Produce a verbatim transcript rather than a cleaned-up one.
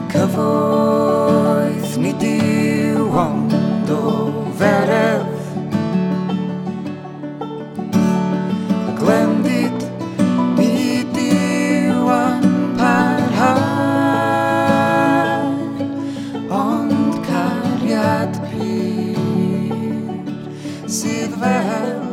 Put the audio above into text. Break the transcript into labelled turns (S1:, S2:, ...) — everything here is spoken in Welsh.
S1: Cyfoeth nid yw ond o feref, y glendid nid yw yn parhau, ond cariad pur sydd fel